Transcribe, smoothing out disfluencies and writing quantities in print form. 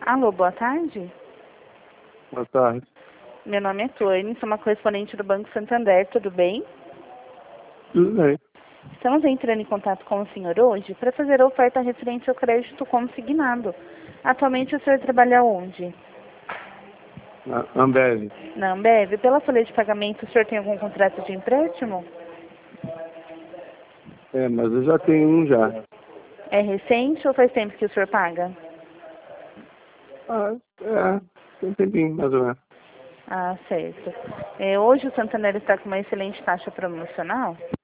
Alô, boa tarde. Boa tarde. Meu nome é Tuane, sou uma correspondente do Banco Santander, tudo bem? Tudo bem. Estamos entrando em contato com o senhor hoje para fazer a oferta referente ao crédito consignado. Atualmente o senhor trabalha onde? Na Ambev. Na Ambev. Pela folha de pagamento, o senhor tem algum contrato de empréstimo? Mas eu já tenho um já. É recente ou faz tempo que o senhor paga? Tem um tempinho, mais ou menos. Ah, certo. Hoje o Santander está com uma excelente taxa promocional.